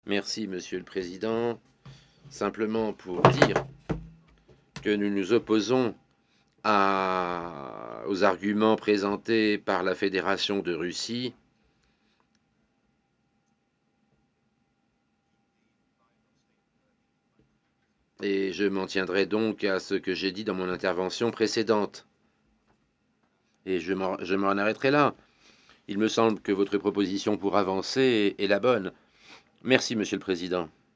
Merci, Monsieur le Président. Simplement pour dire que nous nous opposons aux arguments présentés par la Fédération de Russie et je m'en tiendrai donc à ce que j'ai dit dans mon intervention précédente. Et je m'en arrêterai là. Il me semble que votre proposition pour avancer est la bonne. Merci, Monsieur le Président.